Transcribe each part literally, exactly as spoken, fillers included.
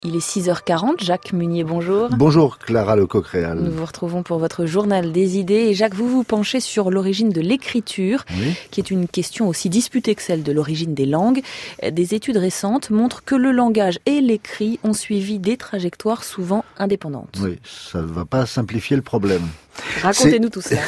Il est six heures quarante, Jacques Munier, bonjour. Bonjour Clara Lecoq-Réal. Nous vous retrouvons pour votre journal des idées. Et Jacques, vous vous penchez sur l'origine de l'écriture, oui. qui est une question aussi disputée que celle de l'origine des langues. Des études récentes montrent que le langage et l'écrit ont suivi des trajectoires souvent indépendantes. Oui, ça ne va pas simplifier le problème. Racontez-nous tout cela.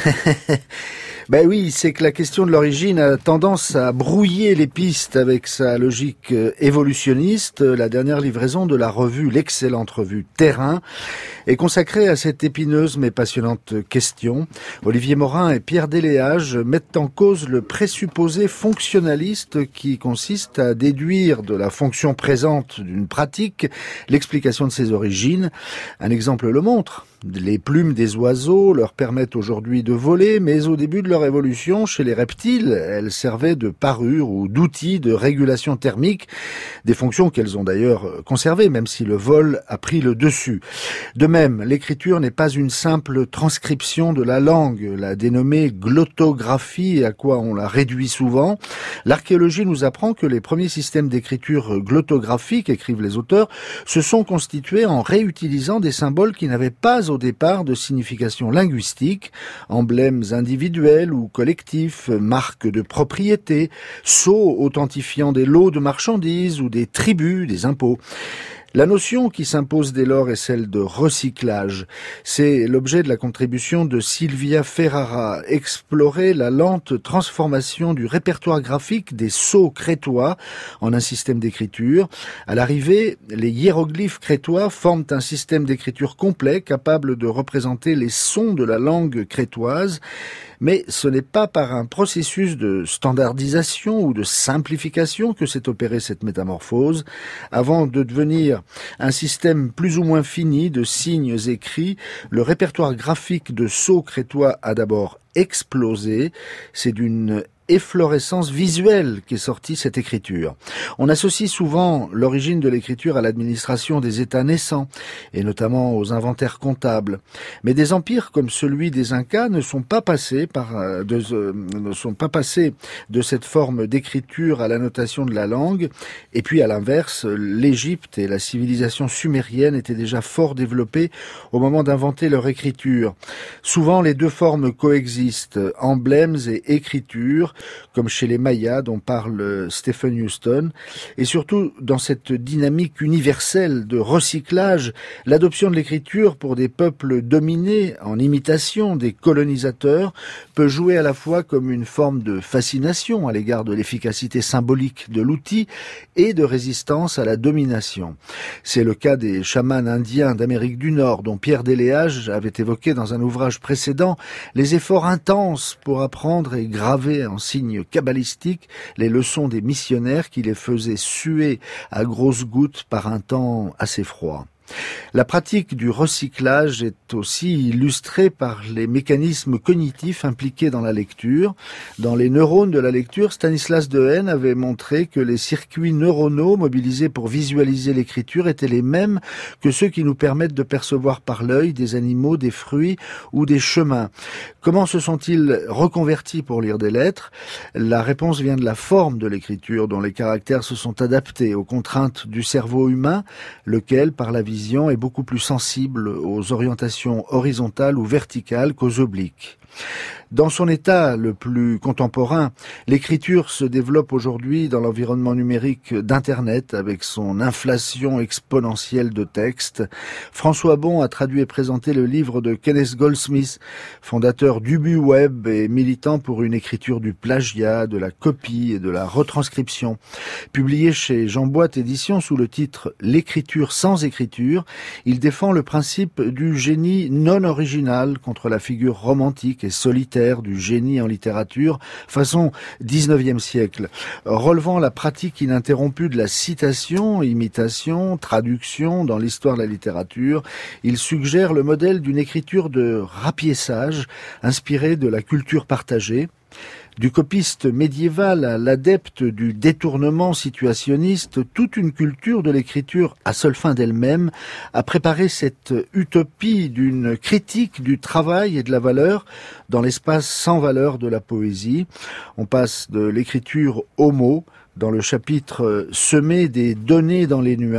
Ben oui, c'est que la question de l'origine a tendance à brouiller les pistes avec sa logique évolutionniste. La dernière livraison de la revue, l'excellente revue Terrain, est consacrée à cette épineuse mais passionnante question. Olivier Morin et Pierre Deléage mettent en cause le présupposé fonctionnaliste qui consiste à déduire de la fonction présente d'une pratique l'explication de ses origines. Un exemple le montre. Les plumes des oiseaux leur permettent aujourd'hui de voler, mais au début de leur évolution, chez les reptiles, elles servaient de parure ou d'outils de régulation thermique, des fonctions qu'elles ont d'ailleurs conservées, même si le vol a pris le dessus. De même, l'écriture n'est pas une simple transcription de la langue, la dénommée glottographie, à quoi on la réduit souvent. L'archéologie nous apprend que les premiers systèmes d'écriture glottographique, écrivent les auteurs, se sont constitués en réutilisant des symboles qui n'avaient pas au départ de signification linguistique, emblèmes individuels ou collectifs, marques de propriété, sceaux authentifiant des lots de marchandises ou des tributs, des impôts. La notion qui s'impose dès lors est celle de recyclage. C'est l'objet de la contribution de Silvia Ferrara, explorer la lente transformation du répertoire graphique des sceaux crétois en un système d'écriture. À l'arrivée, les hiéroglyphes crétois forment un système d'écriture complet capable de représenter les sons de la langue crétoise. Mais ce n'est pas par un processus de standardisation ou de simplification que s'est opérée cette métamorphose. Avant de devenir un système plus ou moins fini de signes écrits, le répertoire graphique de sceaux crétois a d'abord explosé. C'est d'une efflorescence visuelle qu'est sortie cette écriture. On associe souvent l'origine de l'écriture à l'administration des États naissants, et notamment aux inventaires comptables. Mais des empires comme celui des Incas ne sont pas passés par de, euh, ne sont pas passés de cette forme d'écriture à la notation de la langue. Et puis à l'inverse, l'Égypte et la civilisation sumérienne étaient déjà fort développées au moment d'inventer leur écriture. Souvent les deux formes coexistent, emblèmes et écriture, comme chez les Mayas dont parle Stephen Houston, et surtout dans cette dynamique universelle de recyclage, l'adoption de l'écriture pour des peuples dominés en imitation des colonisateurs peut jouer à la fois comme une forme de fascination à l'égard de l'efficacité symbolique de l'outil et de résistance à la domination. C'est le cas des chamans indiens d'Amérique du Nord dont Pierre Deléage avait évoqué dans un ouvrage précédent les efforts intenses pour apprendre et graver en signes kabbalistiques les leçons des missionnaires qui les faisaient suer à grosses gouttes par un temps assez froid. La pratique du recyclage est aussi illustrée par les mécanismes cognitifs impliqués dans la lecture. Dans les neurones de la lecture, Stanislas Dehaene avait montré que les circuits neuronaux mobilisés pour visualiser l'écriture étaient les mêmes que ceux qui nous permettent de percevoir par l'œil des animaux, des fruits ou des chemins. Comment se sont-ils reconvertis pour lire des lettres ? La réponse vient de la forme de l'écriture, dont les caractères se sont adaptés aux contraintes du cerveau humain, lequel, par la vision, est beaucoup plus sensible aux orientations horizontales ou verticales qu'aux obliques. Dans son état le plus contemporain, l'écriture se développe aujourd'hui dans l'environnement numérique d'Internet avec son inflation exponentielle de textes. François Bon a traduit et présenté le livre de Kenneth Goldsmith, fondateur d'UbuWeb et militant pour une écriture du plagiat, de la copie et de la retranscription. Publié chez Jean Boîte Éditions sous le titre « L'écriture sans écriture », il défend le principe du génie non original contre la figure romantique et solitaire du génie en littérature, façon dix-neuvième siècle, relevant la pratique ininterrompue de la citation, imitation, traduction dans l'histoire de la littérature. Il suggère le modèle d'une écriture de rapiessage, inspirée de la culture partagée. Du copiste médiéval à l'adepte du détournement situationniste, toute une culture de l'écriture à seule fin d'elle-même a préparé cette utopie d'une critique du travail et de la valeur dans l'espace sans valeur de la poésie. On passe de l'écriture au mot, dans le chapitre « Semer des données dans les nuages »,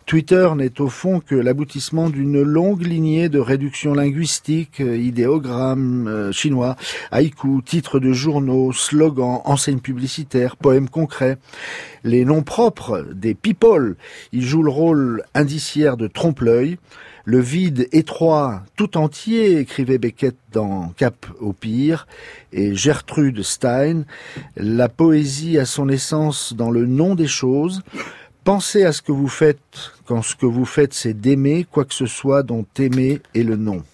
Twitter n'est au fond que l'aboutissement d'une longue lignée de réductions linguistiques, idéogrammes euh, chinois, haïkus, titres de journaux, slogans, enseignes publicitaires, poèmes concrets. Les noms propres des people, ils jouent le rôle indiciaire de trompe-l'œil. Le vide étroit tout entier, écrivait Beckett dans Cap au pire, et Gertrude Stein, la poésie a son essence dans le nom des choses. Pensez à ce que vous faites quand ce que vous faites c'est d'aimer quoi que ce soit dont aimer est le nom.